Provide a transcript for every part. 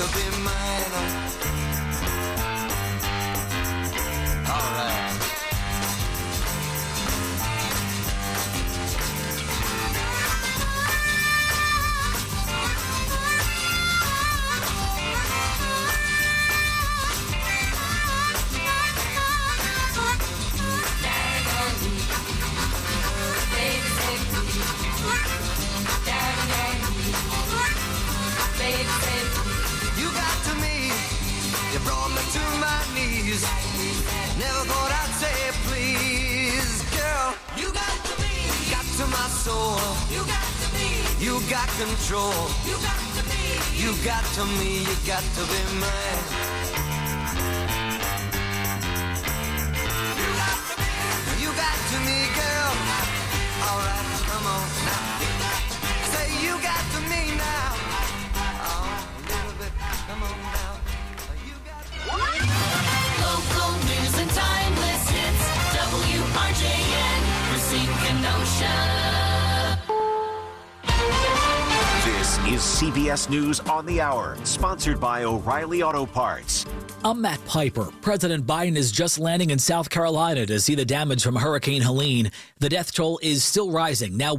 to be mine. All right. Never thought I'd say please, girl. You got to me, got to my soul. You got to me, you got control. You got to me, you got to me, you got to be mine. You got to me, girl. All right, come on now. Say you got to me now. Oh, a little bit, come on now. You got to me. Local news and timeless hits. WRJN, Racine, Kenosha. This is CBS News on the Hour, sponsored by O'Reilly Auto Parts. I'm Matt Piper. President Biden is just landing in South Carolina to see the damage from Hurricane Helene. The death toll is still rising, now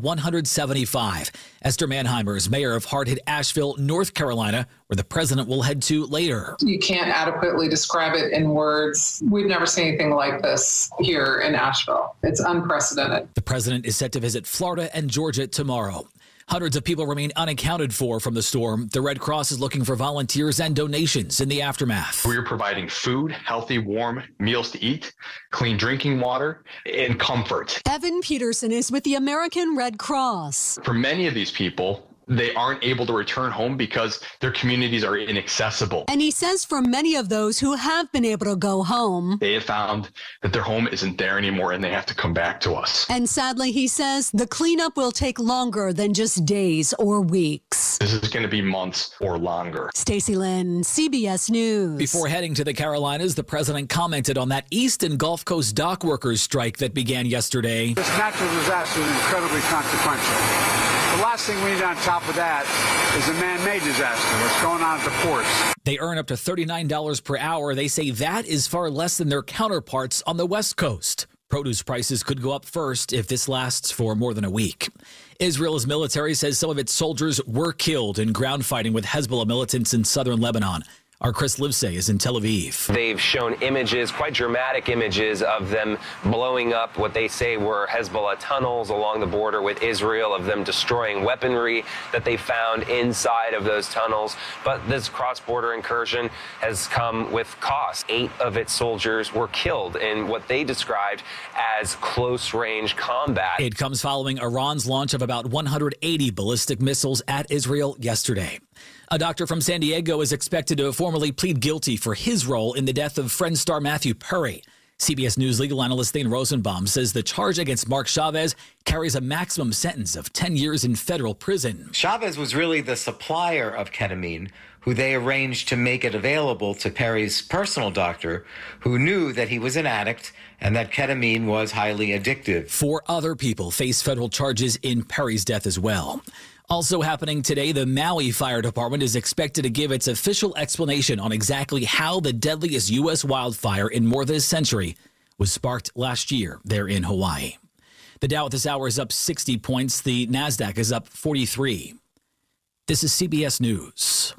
175. Esther Manheimer is mayor of hard-hit Asheville, North Carolina, where the president will head to later. You can't adequately describe it in words. We've never seen anything like this here in Asheville. It's unprecedented. The president is set to visit Florida and Georgia tomorrow. Hundreds of people remain unaccounted for from the storm. The Red Cross is looking for volunteers and donations in the aftermath. We're providing food, healthy, warm meals to eat, clean drinking water, and comfort. Evan Peterson is with the American Red Cross. For many of these people, they aren't able to return home because their communities are inaccessible. And he says for many of those who have been able to go home, They have found that their home isn't there anymore and they have to come back to us. And sadly, he says the cleanup will take longer than just days or weeks. This is going to be months or longer. Stacey Lynn, CBS News. Before heading to the Carolinas, the president commented on that East and Gulf Coast dock workers strike that began yesterday. This natural disaster is incredibly consequential. The last thing we need on top of that is a man-made disaster. What's going on at the ports? They earn up to $39 per hour. They say that is far less than their counterparts on the West Coast. Produce prices could go up first if this lasts for more than a week. Israel's military says some of its soldiers were killed in ground fighting with Hezbollah militants in southern Lebanon. Our Chris Livesay is in Tel Aviv. They've shown images, quite dramatic images, of them blowing up what they say were Hezbollah tunnels along the border with Israel, of them destroying weaponry that they found inside of those tunnels. But this cross-border incursion has come with cost. 8 of its soldiers were killed in what they described as close-range combat. It comes following Iran's launch of about 180 ballistic missiles at Israel yesterday. A doctor from San Diego is expected to formally plead guilty for his role in the death of Friends star Matthew Perry. CBS News legal analyst Thane Rosenbaum says the charge against Mark Chavez carries a maximum sentence of 10 years in federal prison. Chavez was really the supplier of ketamine, who they arranged to make it available to Perry's personal doctor, who knew that he was an addict and that ketamine was highly addictive. 4 other people face federal charges in Perry's death as well. Also happening today, the Maui Fire Department is expected to give its official explanation on exactly how the deadliest U.S. wildfire in more than a century was sparked last year there in Hawaii. The Dow at this hour is up 60 points. The NASDAQ is up 43. This is CBS News.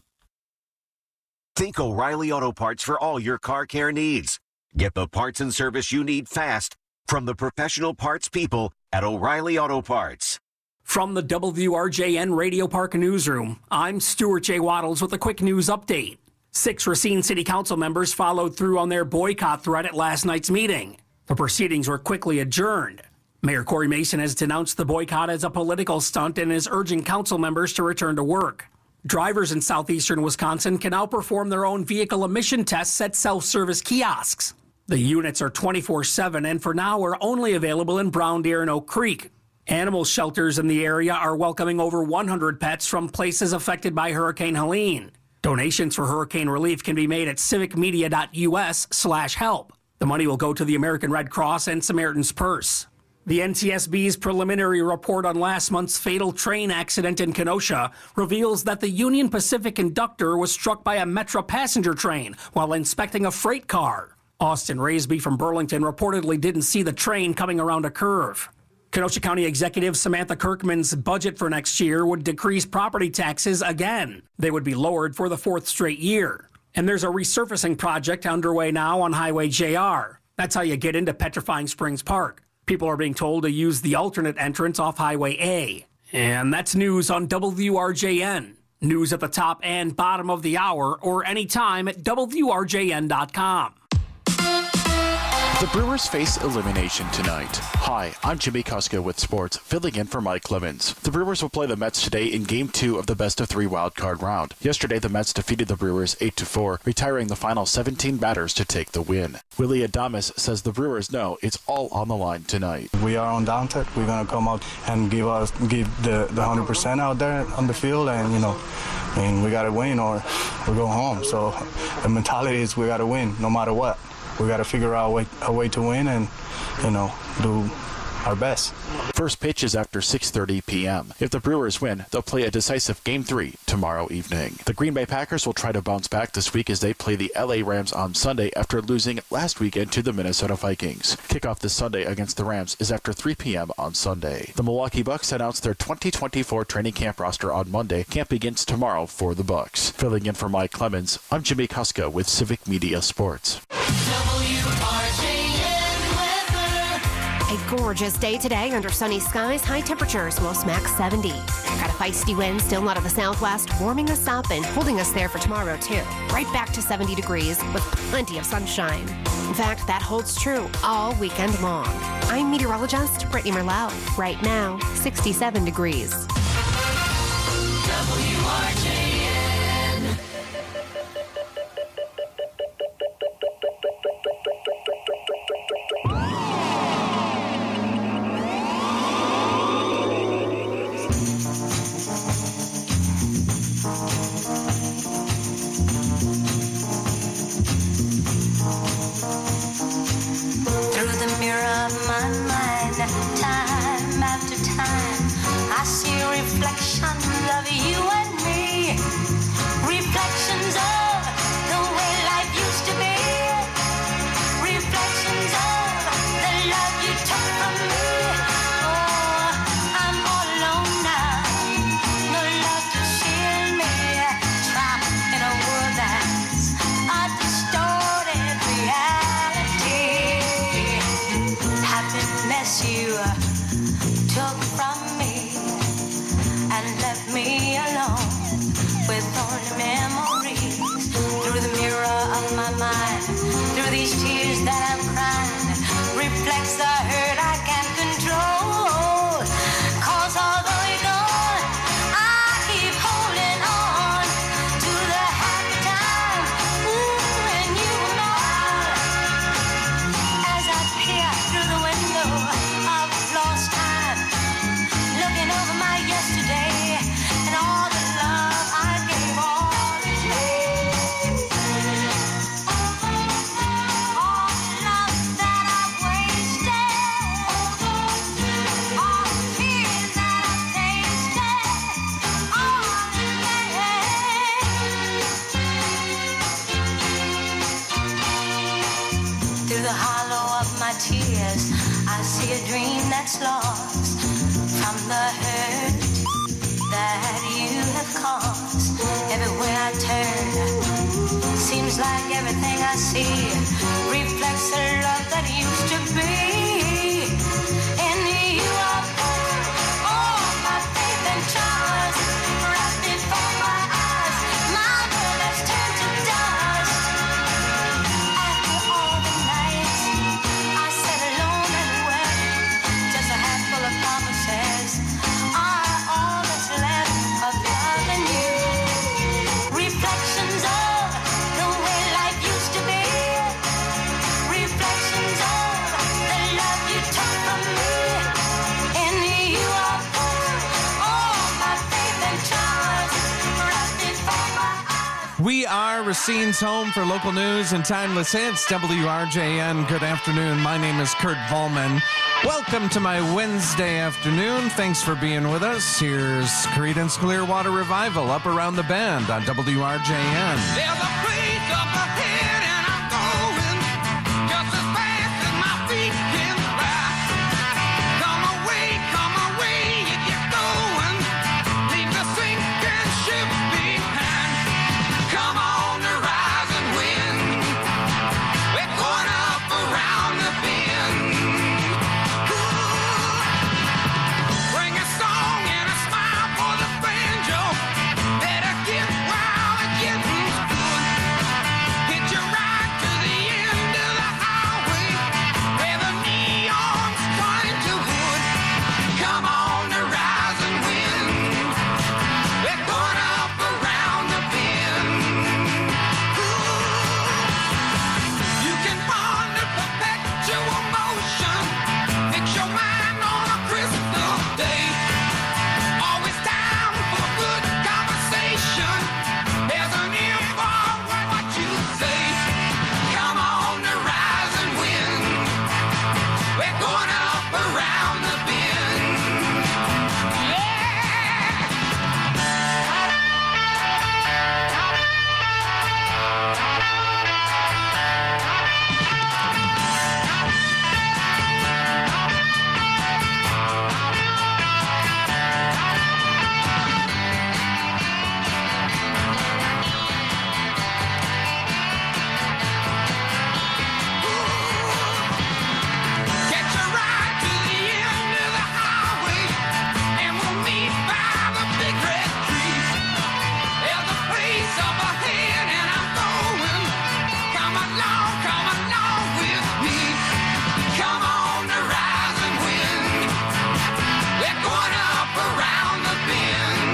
Think O'Reilly Auto Parts for all your car care needs. Get the parts and service you need fast from the professional parts people at O'Reilly Auto Parts. From the WRJN Radio Park Newsroom, I'm Stuart J. Waddles with a quick news update. 6 Racine City Council members followed through on their boycott threat at last night's meeting. The proceedings were quickly adjourned. Mayor Corey Mason has denounced the boycott as a political stunt and is urging council members to return to work. Drivers in southeastern Wisconsin can now perform their own vehicle emission tests at self-service kiosks. The units are 24/7 and for now are only available in Brown Deer and Oak Creek. Animal shelters in the area are welcoming over 100 pets from places affected by Hurricane Helene. Donations for hurricane relief can be made at civicmedia.us/help. The money will go to the American Red Cross and Samaritan's Purse. The NTSB's preliminary report on last month's fatal train accident in Kenosha reveals that the Union Pacific conductor was struck by a Metra passenger train while inspecting a freight car. Austin Raisby from Burlington reportedly didn't see the train coming around a curve. Kenosha County Executive Samantha Kirkman's budget for next year would decrease property taxes again. They would be lowered for the fourth straight year. And there's a resurfacing project underway now on Highway JR. That's how you get into Petrifying Springs Park. People are being told to use the alternate entrance off Highway A. And that's news on WRJN. News at the top and bottom of the hour or anytime at WRJN.com. The Brewers face elimination tonight. Hi, I'm Jimmy Kuska with sports, filling in for Mike Clemens. The Brewers will play the Mets today in Game 2 of the best-of-3 wildcard round. Yesterday, the Mets defeated the Brewers 8-4, retiring the final 17 batters to take the win. Willie Adames says the Brewers know it's all on the line tonight. We are on downtick. We're going to come out and give the 100% out there on the field, and we got to win or we go home. So the mentality is we got to win no matter what. We got to figure out a way to win and, do our best. First pitch is after 6:30 p.m. If the Brewers win, they'll play a decisive Game 3 tomorrow evening. The Green Bay Packers will try to bounce back this week as they play the LA Rams on Sunday after losing last weekend to the Minnesota Vikings. Kickoff this Sunday against the Rams is after 3 p.m. on Sunday. The Milwaukee Bucks announced their 2024 training camp roster on Monday. Camp begins tomorrow for the Bucks. Filling in for Mike Clemens, I'm Jimmy Kuska with Civic Media Sports. A gorgeous day today under sunny skies, high temperatures, most max 70. Got a feisty wind still out of the southwest, warming us up and holding us there for tomorrow too. Right back to 70 degrees with plenty of sunshine. In fact, that holds true all weekend long. I'm meteorologist Brittany Merlot. Right now, 67 degrees. WRJN. Reflections of you and me, reflections of the way life used to be, reflections of the love you took from me. Oh, I'm all alone now, no love to shield me, trapped in a world that's a distorted reality. Happiness you took from me and left me alone with only memories. Through the mirror of my mind, through these tears that I'm crying, reflects the hurt I can't control. 'Cause although you're gone, I keep holding on to the happy times, when you were mine. As I peer through the window of lost time, looking over my yesterday and all the love I gave all the day. All the love that I wasted, all the tears that I tasted, all the pain. Through the hollow of my tears, I see a dream that's lost from the hurt that you have caused. Everywhere I turn, seems like everything I see reflects the love that used to be. In you I put all my faith and trust, right before my eyes, my world has turned to dust. After all the nights I sat alone and wept, just a handful of promises are all that's left of loving you. Reflections of the way life used to be, reflections of the We are Racine's home for local news and timeless hits. WRJN, good afternoon. My name is Kurt Volman. Welcome to my Wednesday afternoon. Thanks for being with us. Here's Creedence Clearwater Revival, Up Around the Bend on WRJN. There's a place up ahead and I'm going just as fast as my feet can fly. Come away, you get going. Leave the sinking ship behind. Come on the rising wind. We're going up around the bend. Bring a song and a smile for the banjo. Better get wild and get loose good. Hit your ride to the end of the highway where the neon's trying to wood. Come on the rising wind. We're going up around the bend. You can bond a perpetual motion. Fix your mind on a crystal day. Always time for good conversation. There's an ear for what you say. Come on the rising wind. We're going up around the bend. Catch a ride to the end of the highway, and we'll meet by the big red tree. There's a place up ahead, and I'm going. Come along with me. Come on the rising wind. We're going up around the bend.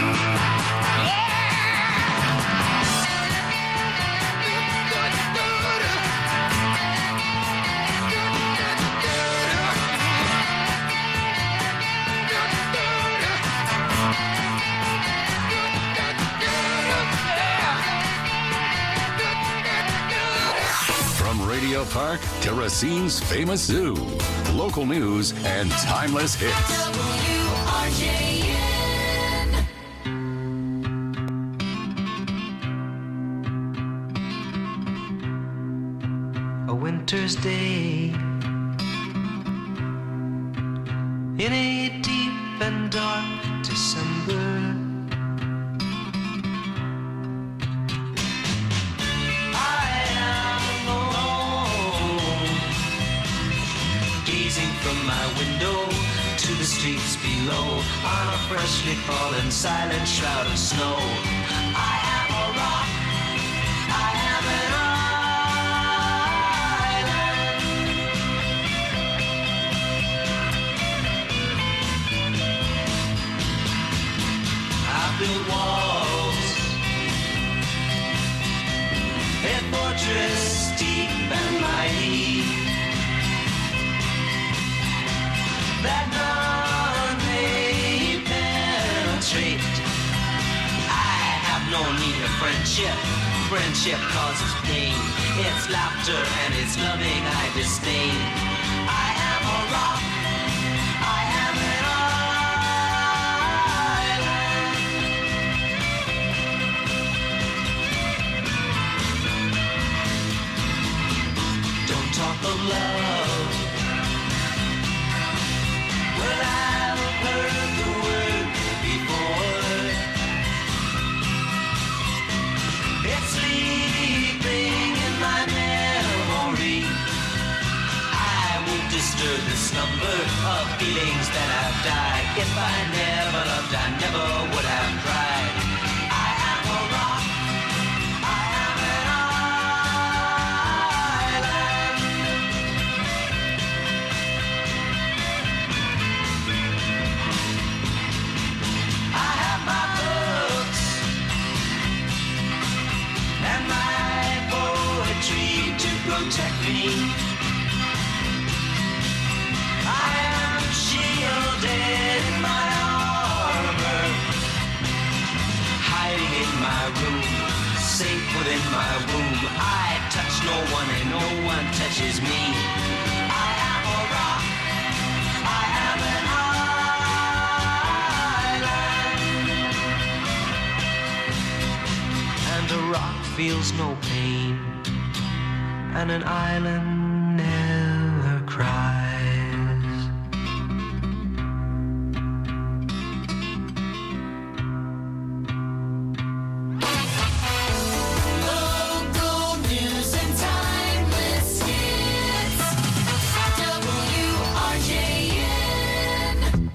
From Radio Park to Racine's famous zoo, local news and timeless hits. WRJN. A winter's day in a deep and dark December. I am alone, gazing from my window to the streets below on a freshly fallen silent shroud of snow. I am a rock, I am an I built walls, a fortress deep and mighty, that none may penetrate. I have no need of friendship. Friendship causes pain. It's laughter and it's loving I disdain. I am a rock. I am an Don't talk of love. Well, I've heard the word before. It's sleeping in my memory. I won't disturb the slumber of feelings that have died. If I never loved, I never would have cried. I am a rock. I am an I have my books and my poetry to protect me. I am shielded in my armor, hiding in my room, stay put in my womb. I touch no one and no one touches me. I am a rock. I am an island. And a rock feels no pain. And an island never cries. Local news and timeless hits. WRJN.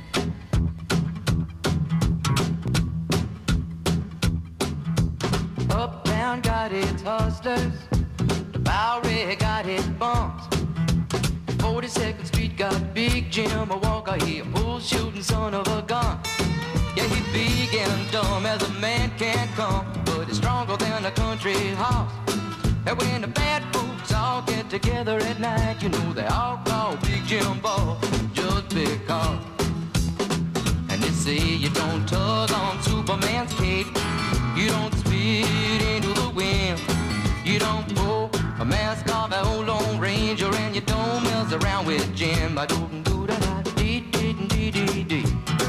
Uptown got its hustlers. The Bowery got its bumps. 42nd Street got Big Jim, a walker, he a bull shooting son of a gun. Yeah, he big and dumb as a man can come, but he's stronger than a country horse. And when the bad folks all get together at night, you know they all call Big Jim Ball just because. And they say you don't tug on Superman's cape, you don't spit into the wind, you don't pull a mask off an old Lone Ranger, and you don't mess around with Jim. I don't do that. Dee.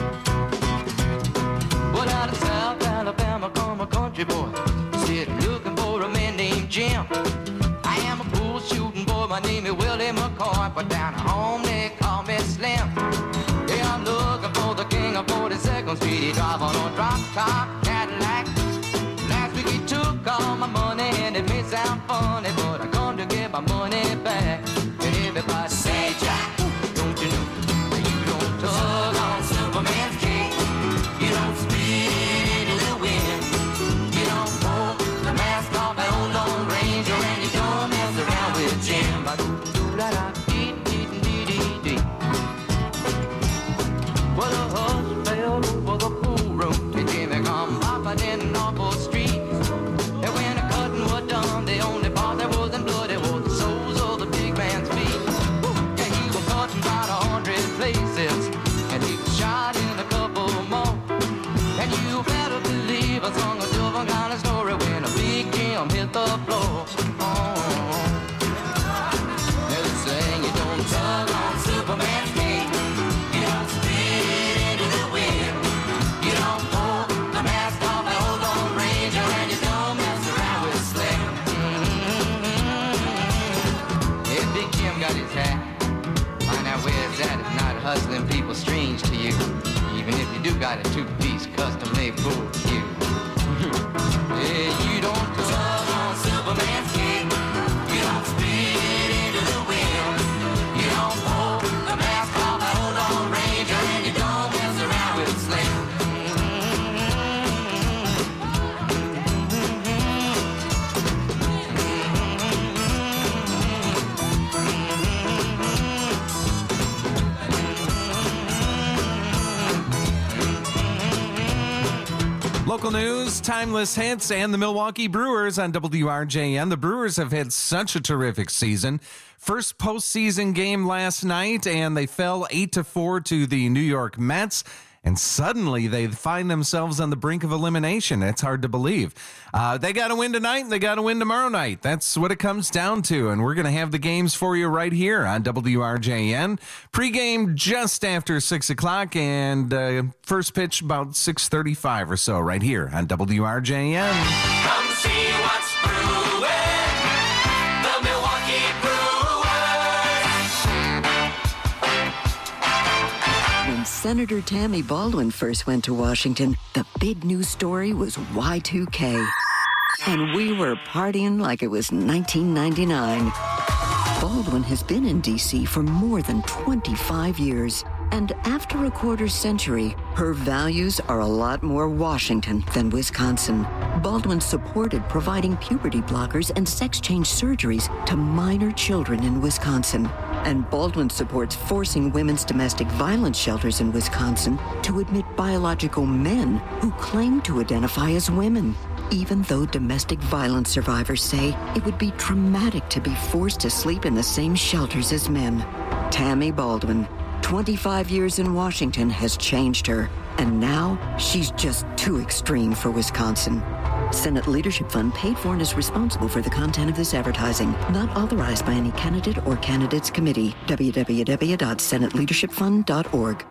Well, out of South Alabama come a country boy, said looking for a man named Jim. I am a bull shooting boy, my name is Willie McCoy, but down at home they call me Slim. Yeah, I'm looking for the king of 42nd Street. He drive on a drop top Cadillac. Last week he took all my money, and it may sound funny, but I come to get my money back. And everybody say, Jack, don't you know that you don't tug on Superman's cape, you don't spit into the wind, you don't pull the mask off an old Lone Ranger, and you don't mess around with Jim. Ba-do-do-da-da-dee-dee-dee-dee. Well, a hush fell over the pool room, and Jimmy come popping in off the street. And when the cutting was done, the only part that wasn't bloody was the soles of the big man's feet. Yeah, he was cutting about 100 places, and he was shot in a couple more. And you better believe I sung a different kind of story when a Big Jim hit the floor. Now they saying you don't tug on Superman's cape, you don't spit into the wind, you don't pull the mask off the old Lone Ranger, and you don't mess around with Slim. Yeah, Big Jim got his hat. Find out where it's at if not hustling people strange to you, even if you do got a two-piece custom-made bull cue. Yeah, you don't tug on Superman's cape, you don't spit into the wind, you don't pull the mask off the old Lone Ranger, and you don't mess around with Slim. Local news, timeless hits, and the Milwaukee Brewers on WRJN. The Brewers have had such a terrific season. First postseason game last night, and they fell 8-4 to the New York Mets. And suddenly they find themselves on the brink of elimination. It's hard to believe. They got to win tonight, and they got to win tomorrow night. That's what it comes down to. And we're going to have the games for you right here on WRJN. Pre-game just after 6 o'clock, and first pitch about 6:35 or so right here on WRJN. Come see what's brewing, the Milwaukee Brewers. When Senator Tammy Baldwin first went to Washington, the big news story was Y2K. And we were partying like it was 1999. Baldwin has been in D.C. for more than 25 years. And after a quarter century, her values are a lot more Washington than Wisconsin. Baldwin supported providing puberty blockers and sex change surgeries to minor children in Wisconsin. And Baldwin supports forcing women's domestic violence shelters in Wisconsin to admit biological men who claim to identify as women, even though domestic violence survivors say it would be traumatic to be forced to sleep in the same shelters as men. Tammy Baldwin, 25 years in Washington has changed her, and now she's just too extreme for Wisconsin. Senate Leadership Fund paid for and is responsible for the content of this advertising. Not authorized by any candidate or candidates committee. www.senateleadershipfund.org.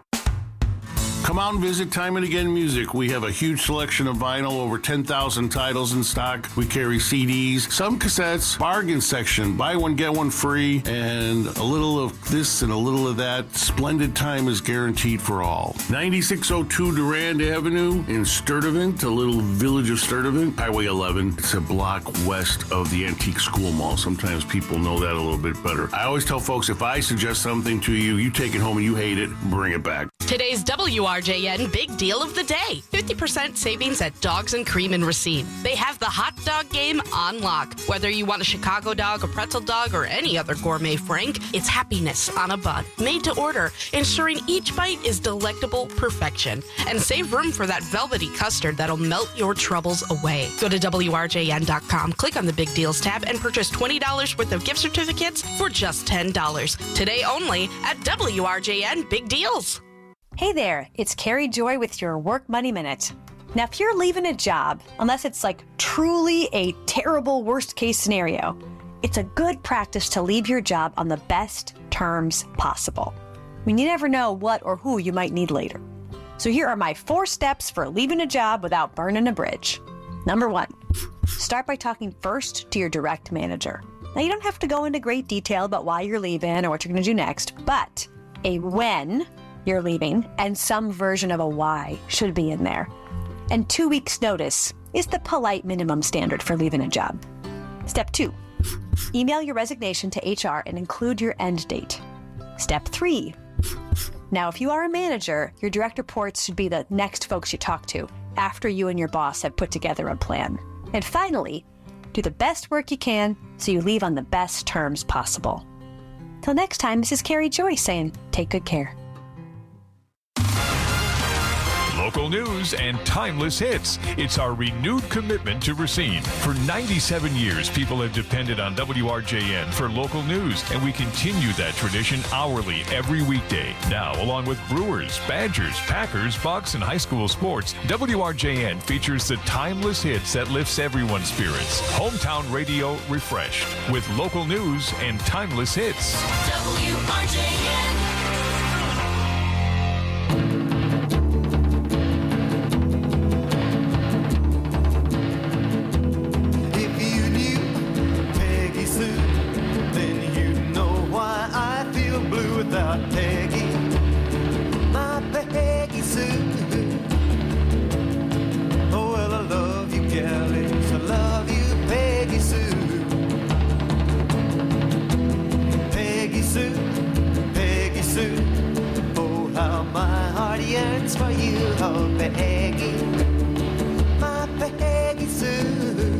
Come out and visit Time and Again Music. We have a huge selection of vinyl, over 10,000 titles in stock. We carry CDs, some cassettes, bargain section, buy one, get one free, and a little of this and a little of that. Splendid time is guaranteed for all. 9602 Durand Avenue in Sturtevant, a little village of Sturtevant, Highway 11. It's a block west of the Antique School Mall. Sometimes people know that a little bit better. I always tell folks, if I suggest something to you, you take it home and you hate it, bring it back. Today's WRJN Big Deal of the Day. 50% savings at Dogs and Cream in Racine. They have the hot dog game on lock. Whether you want a Chicago dog, a pretzel dog, or any other gourmet frank, it's happiness on a bun. Made to order, ensuring each bite is delectable perfection. And save room for that velvety custard that'll melt your troubles away. Go to WRJN.com, click on the Big Deals tab, and purchase $20 worth of gift certificates for just $10. Today only at WRJN Big Deals. Hey there, it's Carrie Joy with your Work Money Minute. Now, if you're leaving a job, unless it's like truly a terrible worst case scenario, it's a good practice to leave your job on the best terms possible. I mean, you never know what or who you might need later. So here are my 4 steps for leaving a job without burning a bridge. Number 1, start by talking first to your direct manager. Now, you don't have to go into great detail about why you're leaving or what you're going to do next, but a when you're leaving and some version of a why should be in there. And 2 weeks notice is the polite minimum standard for leaving a job. Step 2, email your resignation to HR and include your end date. Step 3, now if you are a manager, your direct reports should be the next folks you talk to after you and your boss have put together a plan. And finally, do the best work you can so you leave on the best terms possible. Till next time, this is Carrie Joy saying, take good care. Local news and timeless hits. It's our renewed commitment to Racine. For 97 years, people have depended on WRJN for local news, and we continue that tradition hourly every weekday. Now, along with Brewers, Badgers, Packers, Bucks, and high school sports, WRJN features the timeless hits that lifts everyone's spirits. Hometown radio refreshed with local news and timeless hits. WRJN. Without Peggy, my Peggy Sue. Oh, well, I love you, galleys. I love you, Peggy Sue. Peggy Sue, Peggy Sue. Oh, how my heart yearns for you, oh, Peggy, my Peggy Sue.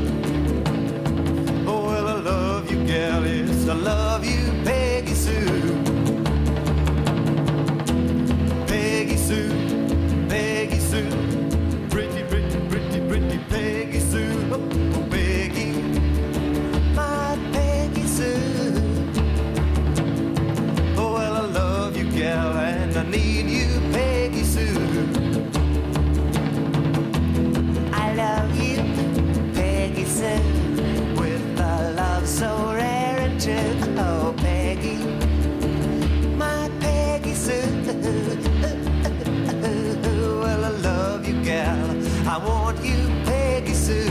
Oh, well, I love you, galleys. I love you, Peggy Sue. Peggy Sue, Peggy Sue, pretty, pretty, pretty, pretty Peggy Sue, oh, Peggy, my Peggy Sue. Oh, well, I love you, gal, and I need you, Peggy Sue. I love you, Peggy Sue, with a love so rare and true, oh, Peggy, my Peggy Sue. Well, I love you, gal. I want you, Peggy Sue.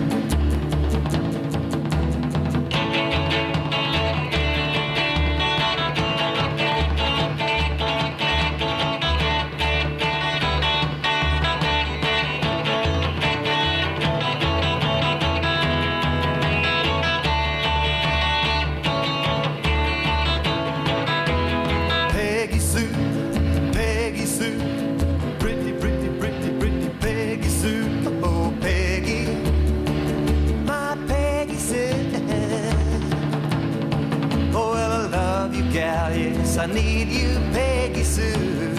Peggy Sue, Peggy Sue, pretty, pretty, pretty, pretty Peggy Sue. Oh, Peggy, my Peggy Sue. Oh, well, I love you, gal, yes, I need you, Peggy Sue.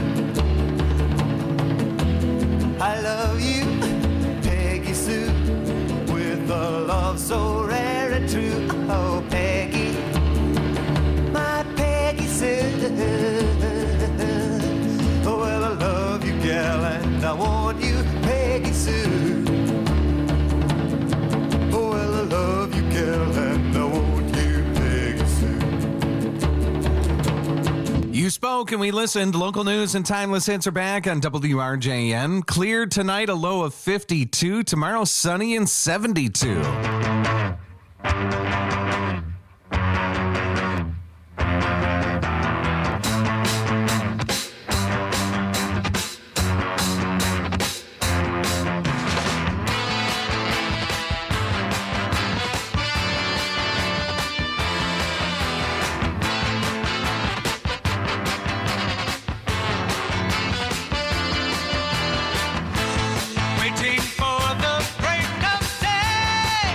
I love you, Peggy Sue, with a love so rare and true. Oh, Peggy, my Peggy Sue. Oh, well, I love you, gal, and I want you, Peggy Sue. spoke and we listened. Local news and timeless hits are back on WRJN. Clear tonight, a low of 52. Tomorrow, sunny and 72. Waiting for the break of day.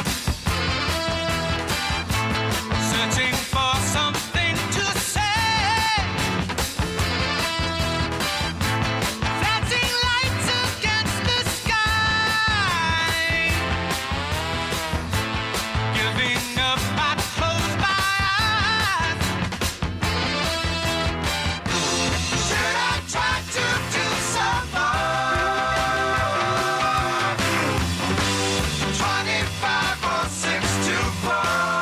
Searching for something to say. Flashing lights against the sky. Giving up, I close my eyes. Should I try to do some more? 25 or 6 to 4.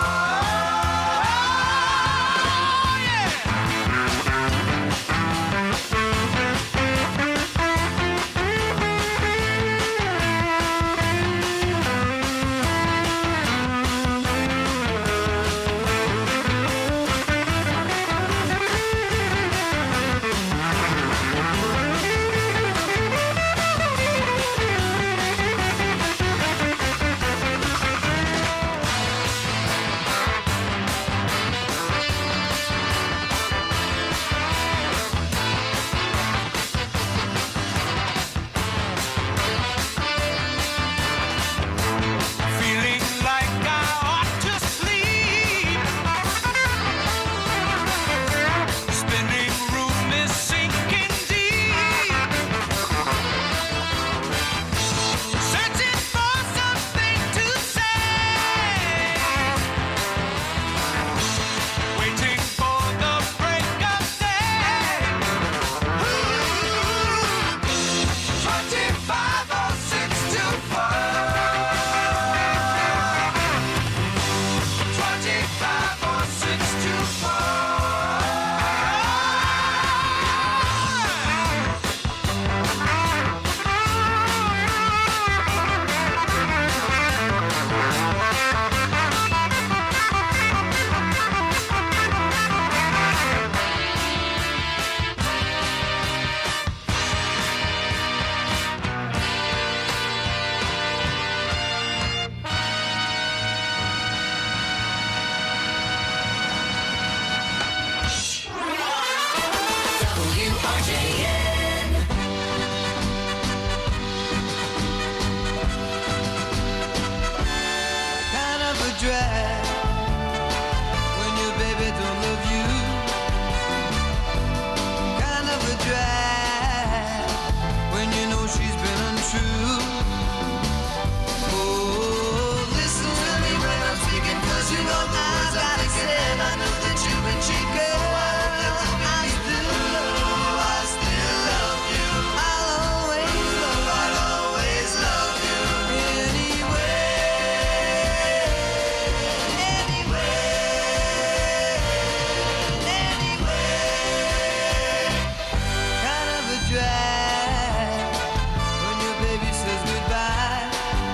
Feeling like I ought to sleep. Spinning room is sinking deep. Searching for something to say. Waiting for the break of day. 25 or 6 to 4. 25 or 6 to kind of a drag when your baby don't love you. Kind of a drag when you know she's been untrue. Oh, listen to me when I'm speaking, 'cause you know the words I'm thinking. I know that you've been cheated. I still love you. I'll always love you. Anyway. Kind of a drag when your baby says goodbye.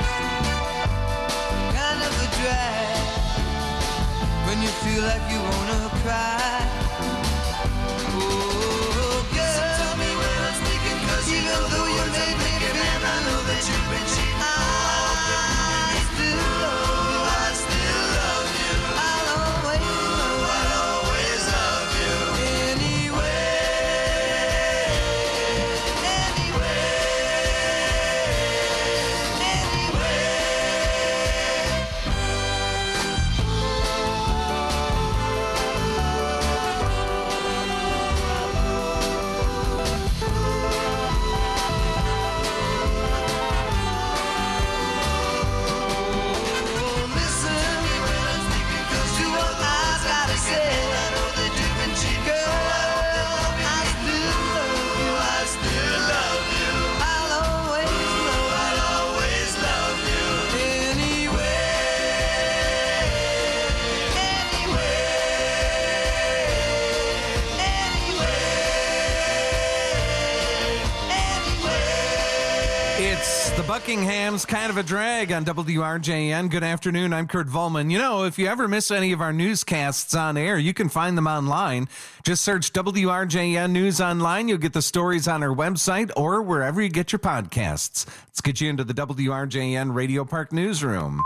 Kind of a drag when you feel like you wanna cry. Oh, girl, tell me when I'm speaking, 'cause even though you may be thinking, and I know that you've been cheating, I still love you. I'll always love you. Anyway. Buckingham's Kind of a Drag on WRJN. Good afternoon. I'm Kurt Volman. You know, if you ever miss any of our newscasts on air, you can find them online. Just search WRJN News Online. You'll get the stories on our website or wherever you get your podcasts. Let's get you into the WRJN Radio Park newsroom.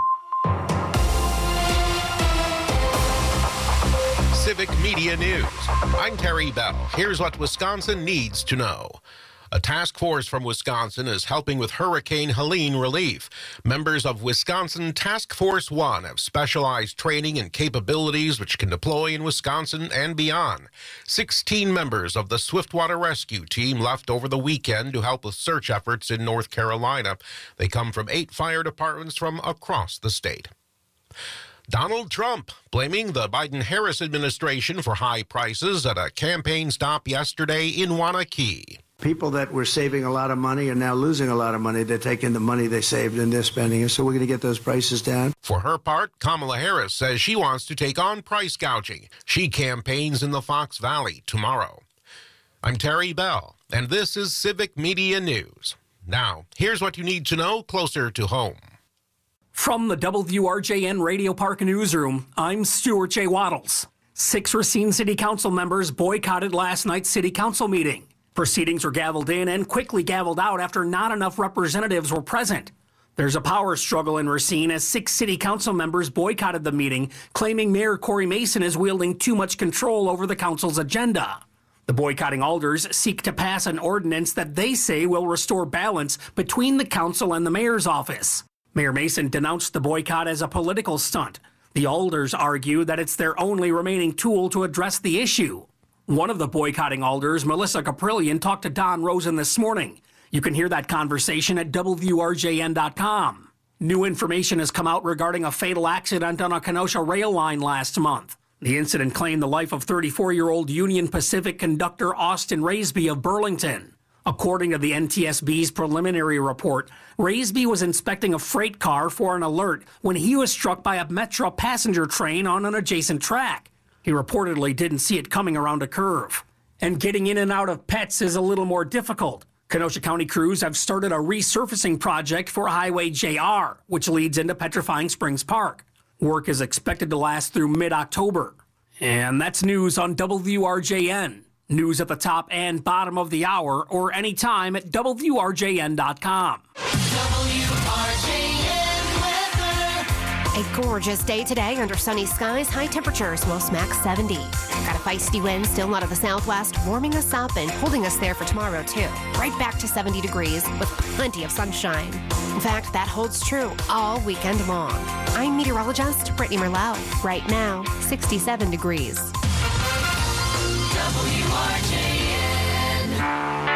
Civic Media News. I'm Terry Bell. Here's what Wisconsin needs to know. A task force from Wisconsin is helping with Hurricane Helene relief. Members of Wisconsin Task Force 1 have specialized training and capabilities which can deploy in Wisconsin and beyond. 16 members of the Swiftwater Rescue Team left over the weekend to help with search efforts in North Carolina. They come from 8 fire departments from across the state. Donald Trump blaming the Biden-Harris administration for high prices at a campaign stop yesterday in Waunakee. People that were saving a lot of money are now losing a lot of money. They're taking the money they saved and they're spending it, so we're going to get those prices down. For her part, Kamala Harris says she wants to take on price gouging. She campaigns in the Fox Valley tomorrow. I'm Terry Bell, and this is Civic Media News. Now, here's what you need to know closer to home. From the WRJN Radio Park newsroom, I'm Stuart J. Waddles. 6 Racine City Council members boycotted last night's City Council meeting. Proceedings were gavelled in and quickly gavelled out after not enough representatives were present. There's a power struggle in Racine as 6 City Council members boycotted the meeting, claiming Mayor Corey Mason is wielding too much control over the council's agenda. The boycotting alders seek to pass an ordinance that they say will restore balance between the council and the mayor's office. Mayor Mason denounced the boycott as a political stunt. The alders argue that it's their only remaining tool to address the issue. One of the boycotting alders, Melissa Caprillion, talked to Don Rosen this morning. You can hear that conversation at WRJN.com. New information has come out regarding a fatal accident on a Kenosha rail line last month. The incident claimed the life of 34-year-old Union Pacific conductor Austin Raisby of Burlington. According to the NTSB's preliminary report, Raisby was inspecting a freight car for an alert when he was struck by a Metra passenger train on an adjacent track. He reportedly didn't see it coming around a curve. And getting in and out of Pets is a little more difficult. Kenosha County crews have started a resurfacing project for Highway JR, which leads into Petrifying Springs Park. Work is expected to last through mid-October. And that's news on WRJN. News at the top and bottom of the hour or anytime at WRJN.com. A gorgeous day today under sunny skies. High temperatures will smack 70. Got a feisty wind still out of the southwest, warming us up and holding us there for tomorrow, too. Right back to 70 degrees with plenty of sunshine. In fact, that holds true all weekend long. I'm meteorologist Brittany Merlot. Right now, 67 degrees. WRJN.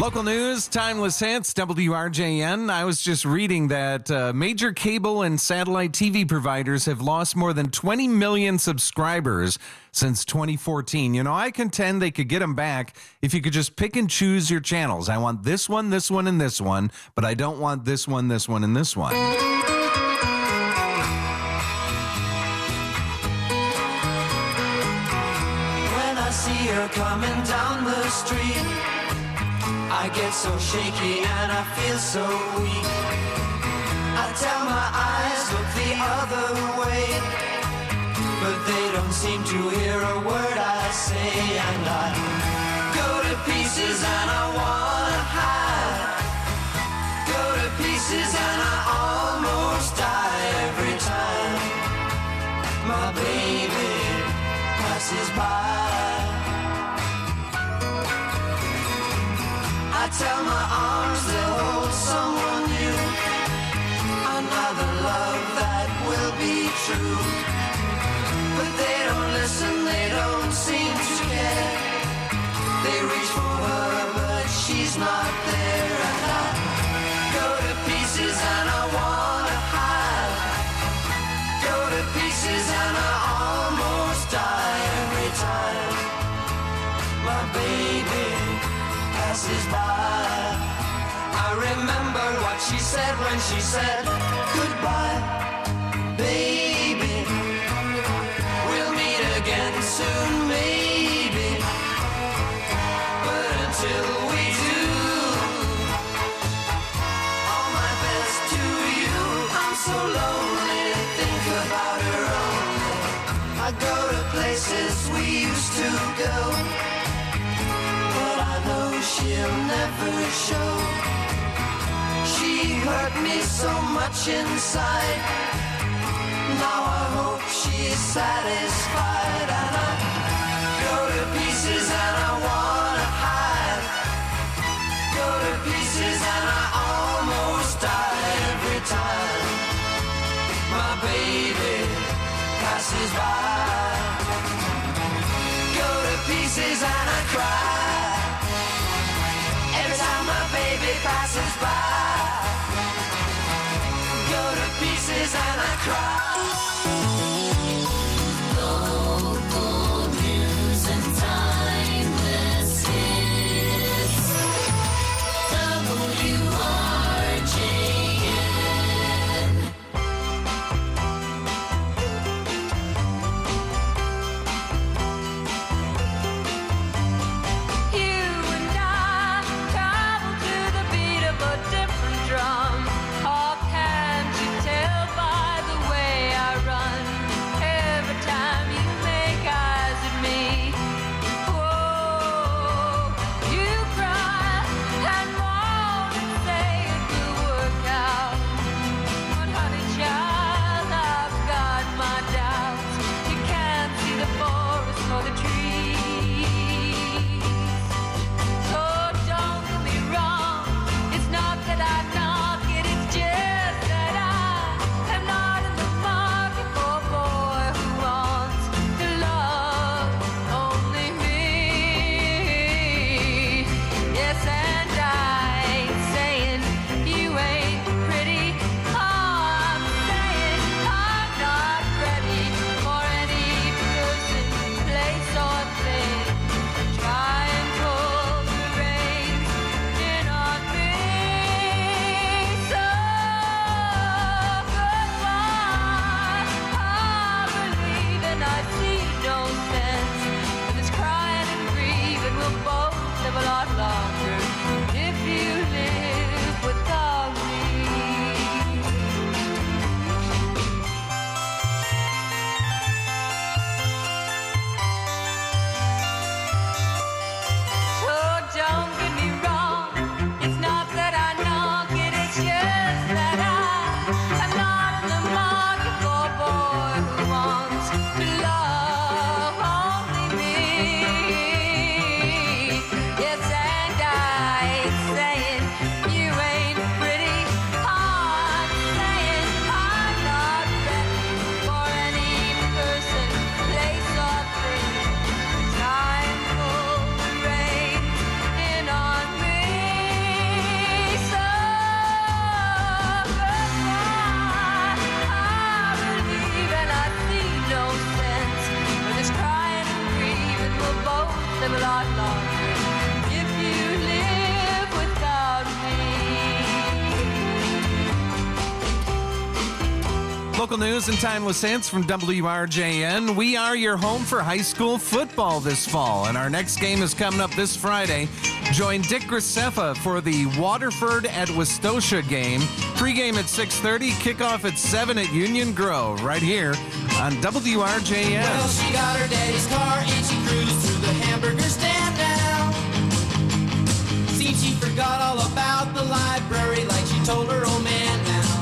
Local news, timeless hits, WRJN. I was just reading that major cable and satellite TV providers have lost more than 20 million subscribers since 2014. You know, I contend they could get them back if you could just pick and choose your channels. I want this one, and this one, but I don't want this one, and this one. When I see her coming down the street, I get so shaky and I feel so weak. I tell my eyes, look the other way, but they don't seem to hear a word I say. And I go to pieces and I wanna hide. Go to pieces and I almost die every time my baby passes by. I tell my arms they'll hold someone new, another love that will be true. But they don't listen, they don't seem to care. They reach for her, but she's not there. And I go to pieces and I wanna hide. Go to pieces and I almost die every time my baby passes by. I remember what she said when she said goodbye, baby. We'll meet again soon, maybe. But until we do, all my best to you. I'm so lonely to think about her only. I go to places we used to go, but I know she'll never show. She hurt me so much inside. Now I hope she's satisfied. And I go to pieces and I wanna hide. Go to pieces and I almost die every time my baby passes by. Go to pieces and I cry every time my baby passes by. Go to pieces and I cry. Local news and timeless hits. WRJN. You and I travel to the beat of a different drum. Oh, can't you tell by the way I run? Every time you make eyes at me, whoa, you cry and moan and say it will work out. But honey child, I've got my doubts. You can't see the forest for the trees. So don't get me wrong, it's not that I knock it, it's just that I am not in the market for a boy who wants to love only me. Yes, and I ain't saying you ain't pretty. I'm saying I'm not ready for any person, place, or thing. Try and pull the reins in on me. So goodbye. I believe and I see no sense in this crying and grieving. We'll both live a lot longer if you live without me. So don't get me wrong, it's not that I knock it, it's just that I'm not in the market for a boy who wants to love only me. Yes, and longer if you live without me. Local news and timeless hits from WRJN. We are your home for high school football this fall, and our next game is coming up this Friday. Join Dick Graceffa for the Waterford at Westosha game. Pre-game at 6:30, kickoff at 7 at Union Grove, right here on WRJN. Well, she got her daddy's car and she cruised through the hamburger stand now. Seems she forgot all about the library like she told her old man now.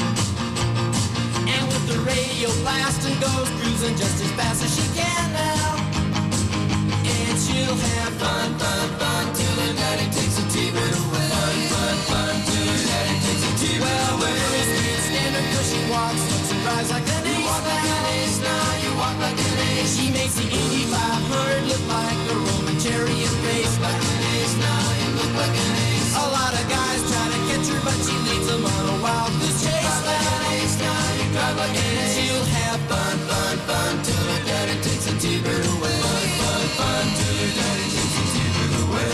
And with the radio blasting goes cruising just as fast as she can now. And she'll have fun, fun, fun till her daddy takes a T-bird away. Fun, fun, fun till her daddy takes a T-bird away. Well, the girls can't stand her 'cause she walks, looks and drives like an ace. You walk like an ace now, you walk like an ace. She makes the Indy 500 look like a Roman chariot race. Like an ace now, you look like an ace. A lot of guys try to catch her, but she leads them on a wild goose chase. Drive like an ace now, you drive like an ace. She'll have fun, fun, fun till her daddy takes a T-bird away. Fun, fun, fun till her daddy takes a T-bird away.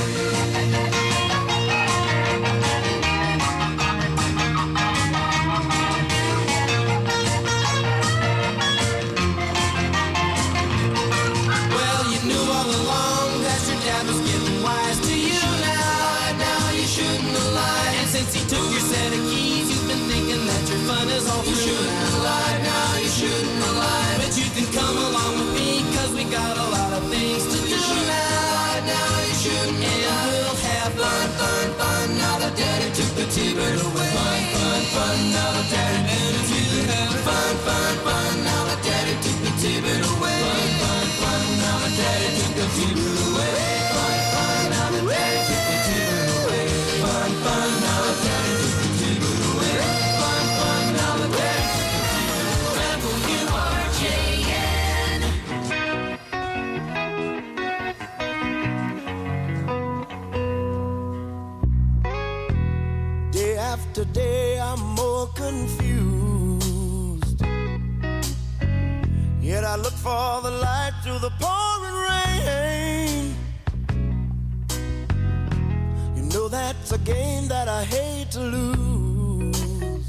Well, you knew all along that your dad was getting wise to you now. Now you shouldn't have lied. And since he took your set of keys, you've been thinking that your fun is all through. You shouldn't have lied. Now you shouldn't have lied. But you can come along with me 'cause we got a lot of things to do now. Now you shouldn't have lied. And we'll have fun, fun, fun. Now that daddy took the T-bird away. Fun, fun, fun. Now that daddy took the T-bird away. Fun, fun, fun. Now that daddy took the T-bird away. Fun, fun, fun. Now that daddy took the T-bird away. Fun, fun. Now that daddy took the T-bird away. Fun, fun. Now that daddy took the T-bird away. Fun, fun. Now that daddy took the T-bird away. WRJN. Day after day, I'm more confused. Yet I look for the light through the pouring rain. You know that's a game that I hate to lose.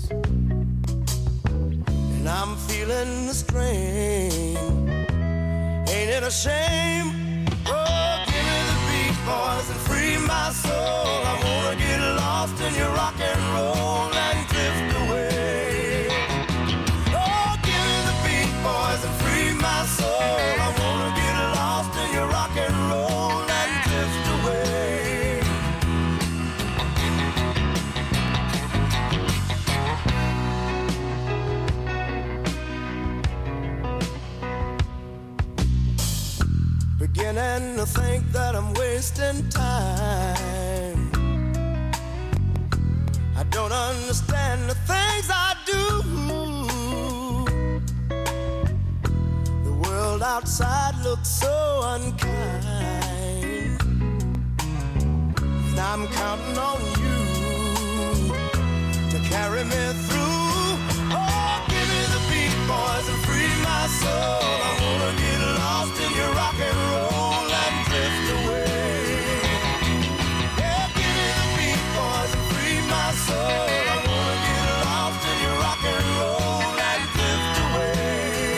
And I'm feeling the strain. Ain't it a shame? Oh, give me the beat, boys, and free my soul. I wanna get lost in your rock and roll and drift away. Oh, give me the beat, boys, and free my soul. I wanna get lost in your rock and roll and drift away. Beginning to think that I'm wasting time. I don't understand the things I do. The world outside looks so unkind. And I'm counting on you to carry me through. Oh, give me the beat, boys, and free my soul. I wanna get lost in your rock and roll and drift away. Yeah, give me the beat, boys, and free my soul. I wanna get lost in your rock and roll and drift away.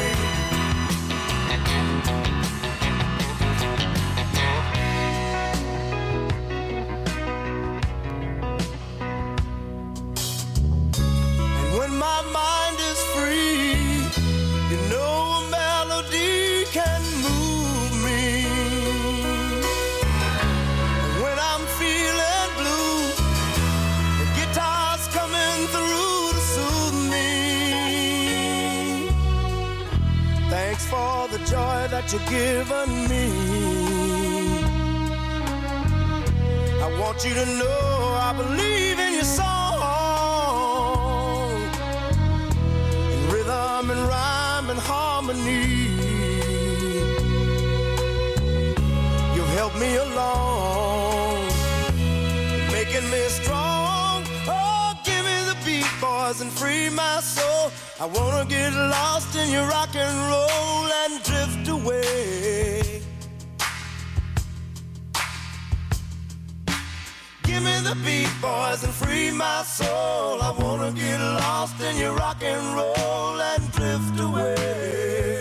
And when my mind is free, you know a melody can move me. And when I'm feeling blue, the guitar's coming through to soothe me. Thanks for the joy that you've given me. I want you to know I believe in your song, in rhythm and rhyme and harmony. You've helped me along, making me strong. Oh, give me the beat, boys, and free my soul. I wanna get lost in your rock and roll and drift away. the beat, boys, and free my soul. I wanna get lost in your rock and roll and drift away.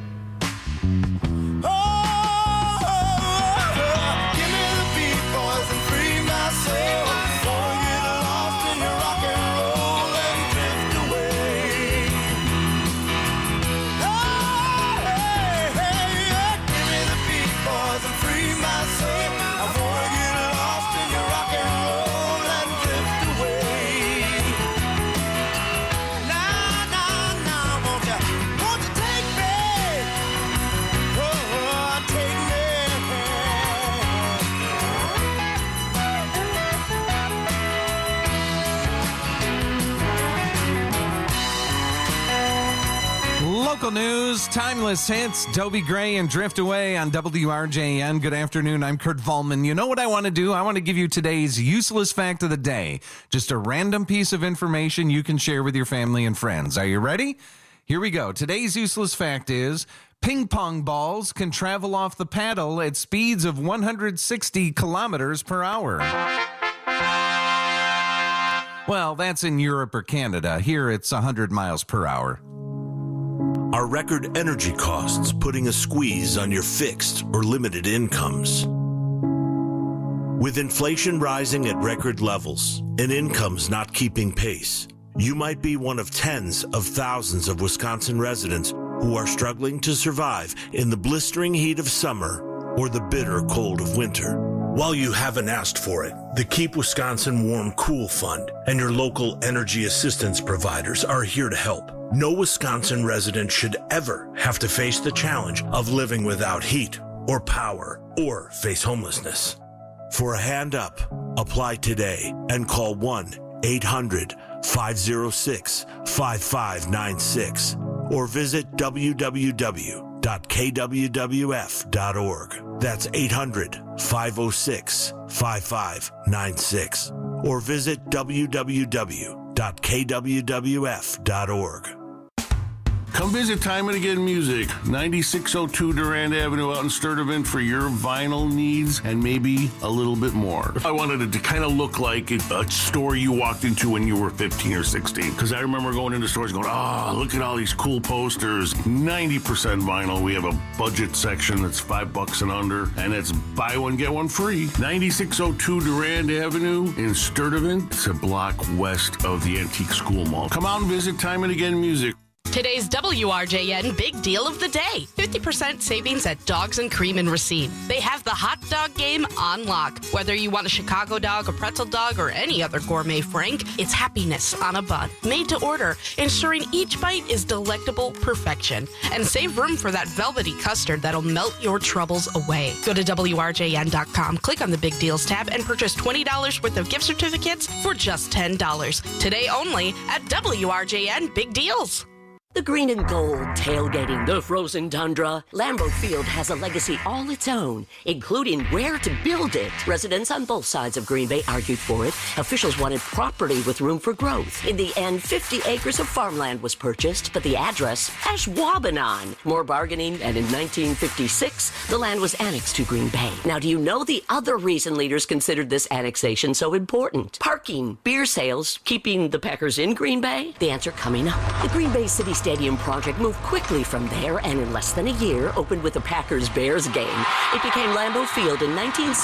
Local news, timeless hits, Dobie Gray and Drift Away on WRJN. Good afternoon, I'm Kurt Volman. You know what I want to do? I want to give you today's useless fact of the day. Just a random piece of information you can share with your family and friends. Are you ready? Here we go. Today's useless fact is ping pong balls can travel off the paddle at speeds of 160 kilometers per hour. Well, that's in Europe or Canada. Here it's 100 miles per hour. Are record energy costs putting a squeeze on your fixed or limited incomes? With inflation rising at record levels and incomes not keeping pace, you might be one of tens of thousands of Wisconsin residents who are struggling to survive in the blistering heat of summer or the bitter cold of winter. While you haven't asked for it, the Keep Wisconsin Warm Cool Fund and your local energy assistance providers are here to help. No Wisconsin resident should ever have to face the challenge of living without heat or power or face homelessness. For a hand up, apply today and call 1-800-506-5596 or visit www.kwwf.org. That's 800-506-5596 or visit www.kwwf.org. Come visit Time and Again Music, 9602 Durand Avenue out in Sturtevant for your vinyl needs and maybe a little bit more. I wanted it to kind of look like a store you walked into when you were 15 or 16. Because I remember going into stores going, look at all these cool posters. 90% vinyl. We have a budget section that's $5 and under, and it's buy one, get one free. 9602 Durand Avenue in Sturtevant. It's a block west of the Antique School Mall. Come out and visit Time and Again Music. Today's WRJN Big Deal of the Day. 50% savings at Dogs and Cream in Racine. They have the hot dog game on lock. Whether you want a Chicago dog, a pretzel dog, or any other gourmet frank, it's happiness on a bun. Made to order, ensuring each bite is delectable perfection. And save room for that velvety custard that'll melt your troubles away. Go to WRJN.com, click on the Big Deals tab, and purchase $20 worth of gift certificates for just $10. Today only at WRJN Big Deals. The green and gold tailgating the frozen tundra. Lambeau Field has a legacy all its own, including where to build it. Residents on both sides of Green Bay argued for it. Officials wanted property with room for growth. In the end, 50 acres of farmland was purchased, but the address, Ashwaubenon. More bargaining, and in 1956, the land was annexed to Green Bay. Now, do you know the other reason leaders considered this annexation so important? Parking, beer sales, keeping the Packers in Green Bay? The answer coming up. The Green Bay City Stadium project moved quickly from there and in less than a year opened with a Packers-Bears game. It became Lambeau Field in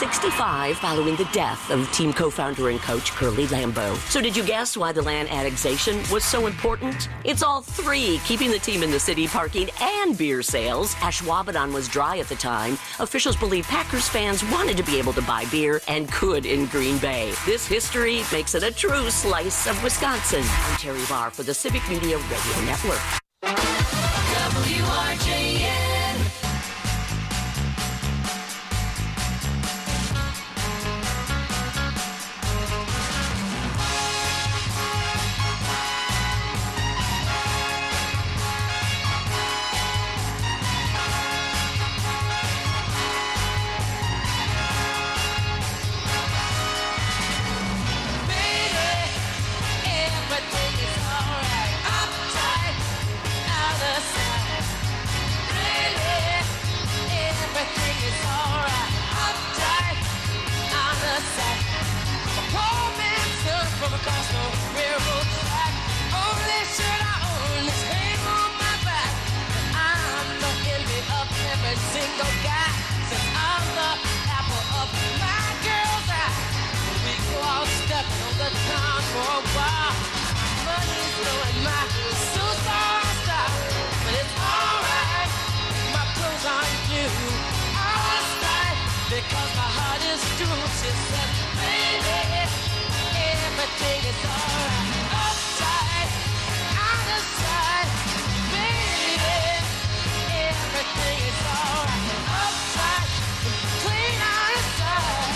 1965 following the death of team co-founder and coach Curly Lambeau. So did you guess why the land annexation was so important? It's all three, keeping the team in the city, parking, and beer sales. Ashwaubenon was dry at the time. Officials believe Packers fans wanted to be able to buy beer and could in Green Bay. This history makes it a true slice of Wisconsin. I'm Terry Barr for the Civic Media Radio Network. WRJN. across the railroad track. Only shirt I own is hang on my back. And I'm the envy of every single guy. Since I'm the apple of my girl's eye. We go out stepping on the town for a while. Money's blowing my suits all style. But it's alright, my clothes aren't new. Alright, because my heart is true. She said, baby, everything is alright. Upside, out of sight. Baby, everything is alright. Upside, clean out of sight.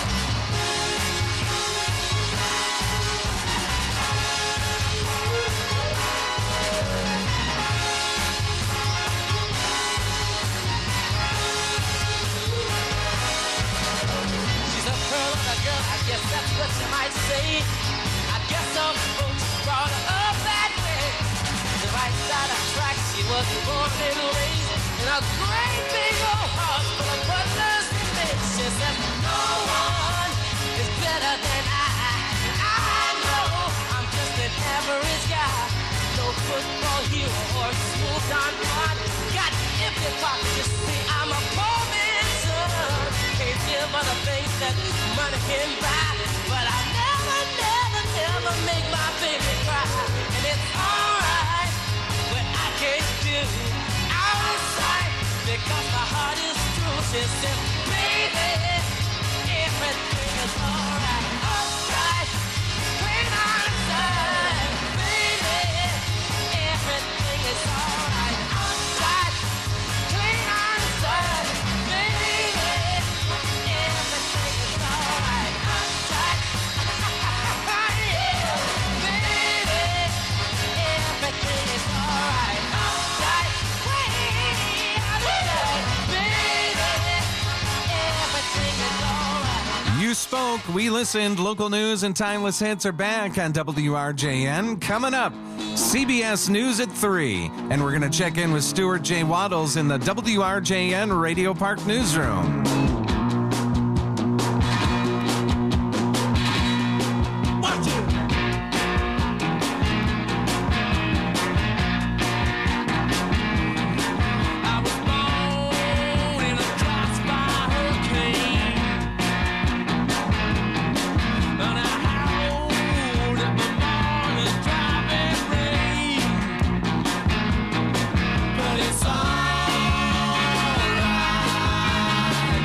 She's a pearl of a girl, I guess that's what you might say. I guess some folks brought her up that way. The right side of tracks, she was born and raised in a great big old house full of butlers and maids. She said, no one is better than I. I know I'm just an average guy. No football hero or smooth Don Juan. Got empty pockets, you see, I'm a poor man's son. Can't give other things that money can buy. But I never make my baby cry. And it's alright what I can't do outside. Because my heart is true. She said, baby, everything is alright. Outside, when I'm inside. Baby, everything is alright. Outside, clean outside. Baby, everything is alright. Outside, yeah. Baby, everything is alright. Outside, way outside. Baby, everything is alright. You spoke, we listened. Local news and timeless hits are back on WRJN. Coming up, CBS News at 3. And we're going to check in with Stuart J. Waddles in the WRJN Radio Park newsroom. Watch it. I was born in a crossfire hurricane. And I howled at the morning driving rain. But it's alright.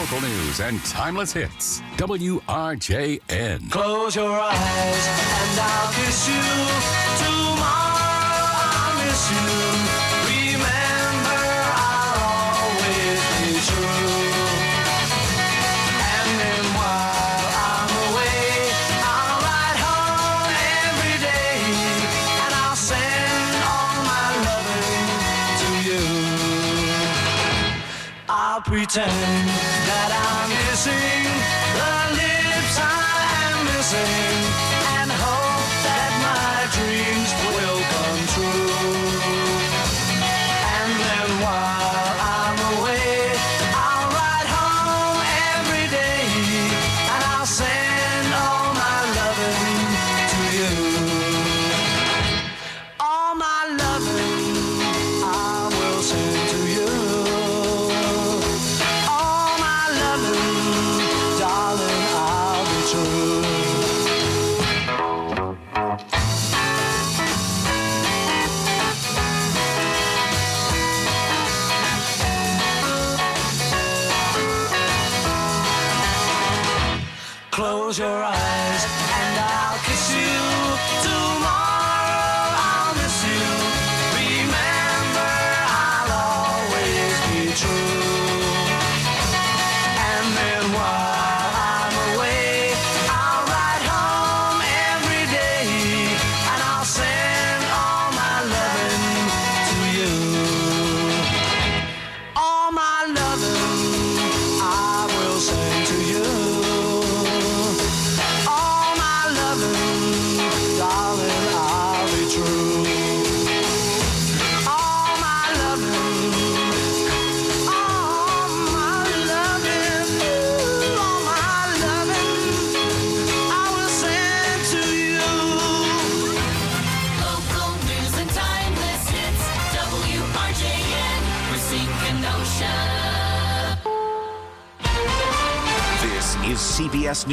Local news and timeless hits. WRJN. Close your eyes and I'll kiss you. Tomorrow I'll miss you. Remember, I'll always be true. And then while I'm away, I'll ride home every day, and I'll send all my loving to you. I'll pretend that I'm missing the lips I am missing, and hope that my dreams will come true. And then while I'm away, I'll ride home every day, and I'll send all my loving to you. All my loving I will send to you. All my loving, darling, I'll be true. Close your eyes and I'll kiss you. Tomorrow I'll miss you. Remember, I'll always be true. And then while I'm away, I'll ride home every day, and I'll send all my loving to you. All my loving I will send to you. All my loving, darling, I'll be true. All my loving, all my loving, all my loving, I will send to you. Local news and timeless hits. WRJN, Racine, Kenosha. This is CBS News.